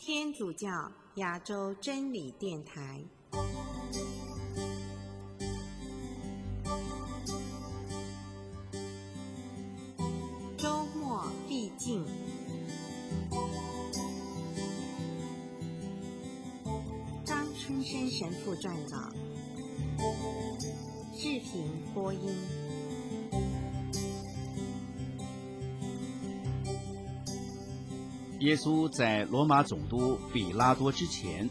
天主教亚洲真理电台。周末必进。张春生神父撰稿，视频播音。 耶稣在罗马总督比拉多之前，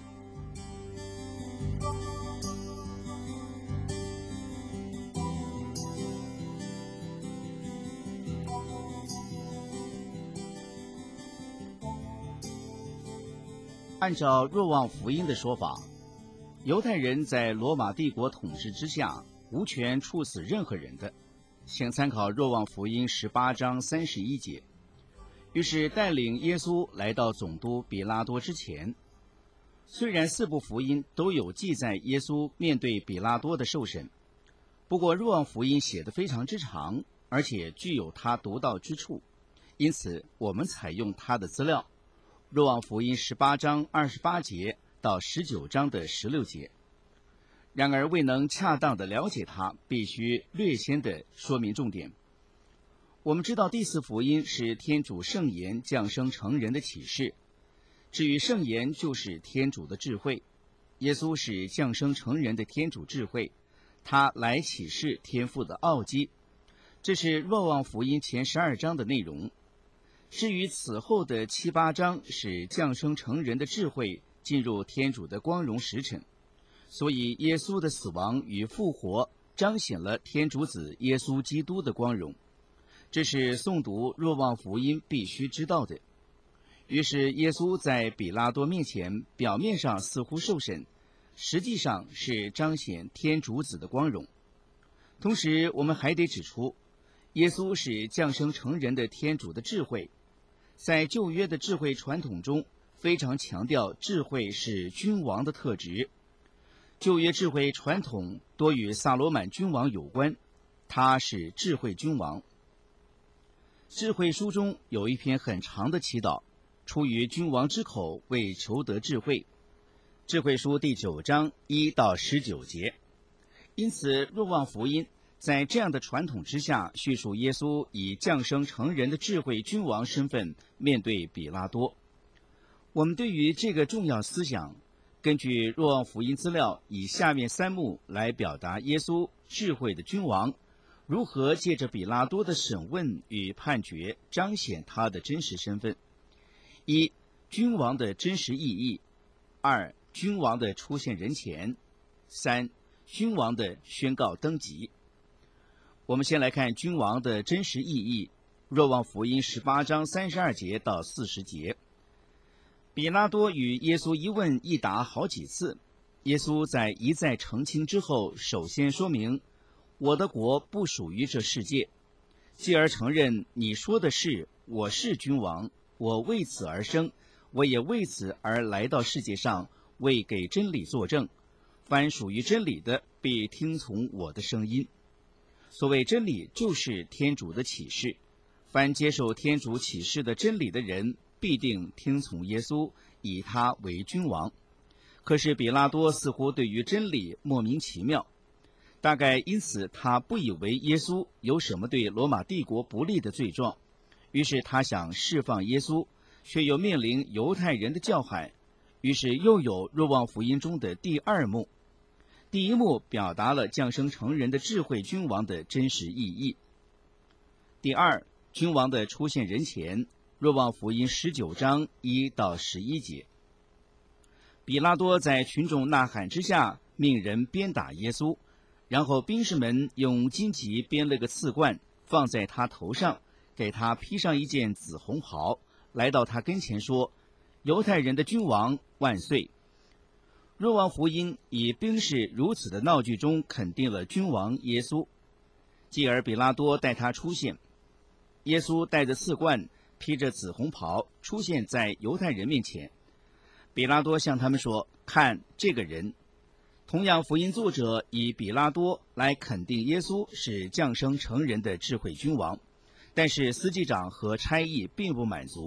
按照若望福音的说法，犹太人在罗马帝国统治之下无权处死任何人的，请参考若望福音18章31节。于是带领耶稣来到总督比拉多之前。虽然4部福音都有记载耶稣面对比拉多的受审，不过若望福音写得非常之长，而且具有他独到之处，因此我们采用他的资料。若望福音18章28节到19章的16节。然而未能恰当地了解它，必须略先地说明重点。我们知道第4福音是天主圣言降生成人的启示，至于圣言就是天主的智慧，耶稣是降生成人的天主智慧，他来启示天父的奥迹，这是若望福音前12章的内容。至于此后的7、8章是降生成人的智慧进入天主的光荣时辰，所以耶稣的死亡与复活彰显了天主子耶稣基督的光荣，这是诵读若望福音必须知道的。于是耶稣在比拉多面前表面上似乎受审，实际上是彰显天主子的光荣。同时我们还得指出，耶稣是降生成人的天主的智慧。在旧约的智慧传统中，非常强调智慧是君王的特质。旧约智慧传统多与萨罗满君王有关，他是智慧君王。智慧书中有一篇很长的祈祷，出于君王之口，为求得智慧。智慧书第9章1到19节。因此若望福音在这样的传统之下，叙述耶稣以降生成人的智慧君王身份面对比拉多。我们对于这个重要思想，根据若望福音资料，以下面3幕来表达耶稣智慧的君王如何借着比拉多的审问与判决彰显他的真实身份。1、君王的真实意义。2、君王的出现人前。3、君王的宣告登基。我们先来看君王的真实意义，若望福音18章32节到40节。比拉多与耶稣一问一答好几次，耶稣在一再澄清之后，首先说明我的国不属于这世界，继而承认你说的是，我是君王，我为此而生，我也为此而来到世界上，为给真理作证，凡属于真理的必听从我的声音。所谓真理就是天主的启示，凡接受天主启示的真理的人必定听从耶稣，以他为君王。可是比拉多似乎对于真理莫名其妙，大概因此他不以为耶稣有什么对罗马帝国不利的罪状，于是他想释放耶稣，却又面临犹太人的叫喊，于是又有若望福音中的第2幕。第1幕表达了降生成人的智慧君王的真实意义。第2，君王的出现人前，若望福音19章1到11节。比拉多在群众呐喊之下，命人鞭打耶稣，然后兵士们用荆棘编了个刺冠，放在他头上，给他披上一件紫红袍，来到他跟前说：犹太人的君王万岁。若望福音以兵士如此的闹剧中肯定了君王耶稣。继而比拉多带他出现，耶稣带着刺冠，披着紫红袍出现在犹太人面前。比拉多向他们说：看这个人。同样福音作者以比拉多来肯定耶稣是降生成人的智慧君王，但是司祭长和差役并不满足，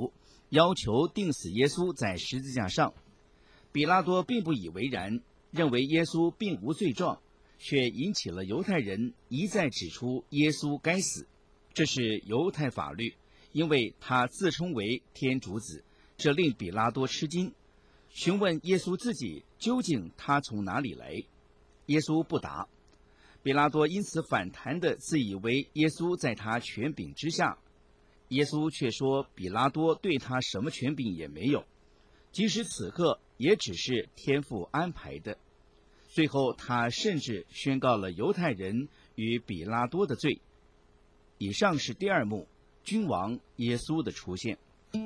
要求钉死耶稣在十字架上。比拉多并不以为然，认为耶稣并无罪状，却引起了犹太人一再指出耶稣该死。这是犹太法律，因为他自称为天主子，这令比拉多吃惊，询问耶稣自己究竟他从哪里来。耶稣不答，比拉多因此反弹地自以为耶稣在他权柄之下。耶稣却说比拉多对他什么权柄也没有，即使此刻也只是天父安排的。最后他甚至宣告了犹太人与比拉多的罪。以上是第二幕，君王耶稣的出现。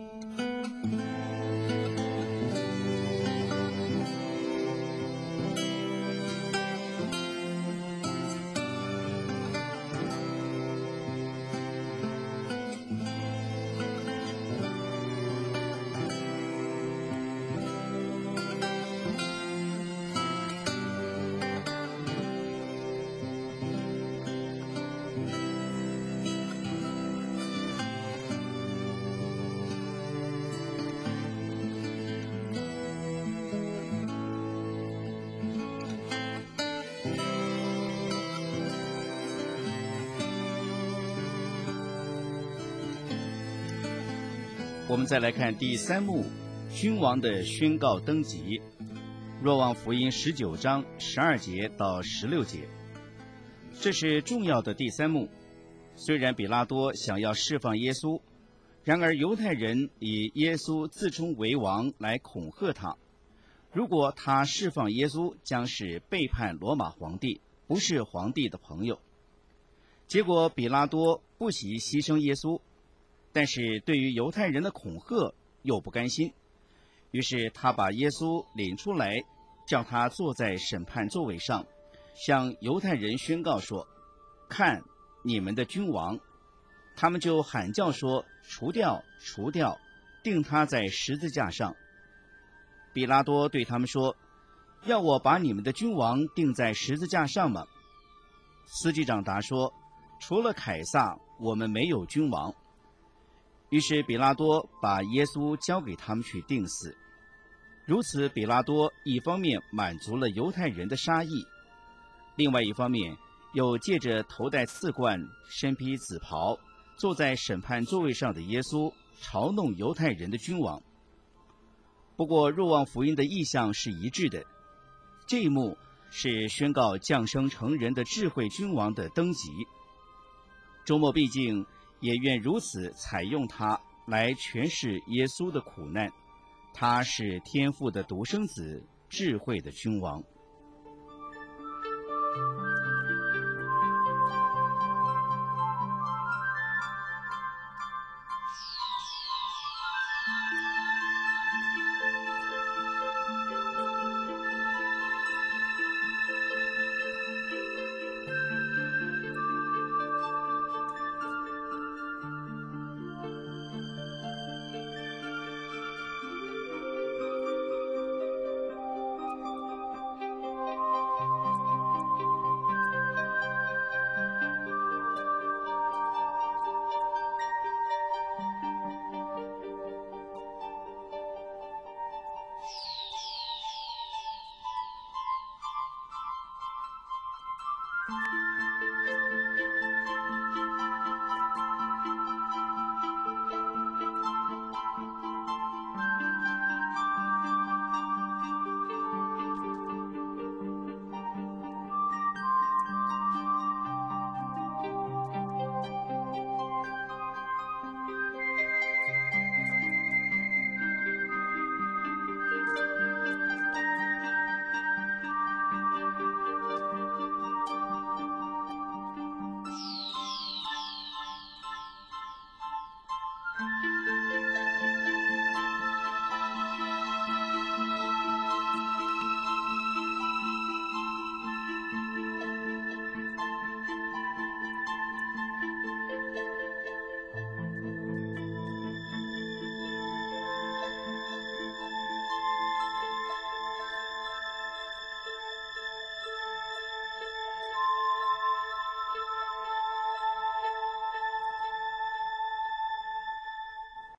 我们再来看第三幕，君王的宣告登基。若望福音19章12节到16节，这是重要的第三幕。虽然比拉多想要释放耶稣，然而犹太人以耶稣自称为王来恐吓他，如果他释放耶稣，将是背叛罗马皇帝，不是皇帝的朋友。结果比拉多不惜牺牲耶稣，但是对于犹太人的恐吓又不甘心，于是他把耶稣领出来，叫他坐在审判座位上，向犹太人宣告说：看你们的君王。他们就喊叫说：除掉，除掉，钉他在十字架上。比拉多对他们说：要我把你们的君王钉在十字架上吗？司祭长答说：除了凯撒，我们没有君王。于是比拉多把耶稣交给他们去钉死。如此，比拉多一方面满足了犹太人的杀意，另外一方面又借着头戴刺冠、身披紫袍、坐在审判座位上的耶稣，嘲弄犹太人的君王。不过若望福音的意象是一致的，这一幕是宣告降生成人的智慧君王的登基。周末毕竟也愿如此采用它来诠释耶稣的苦难。他是天父的独生子，智慧的君王。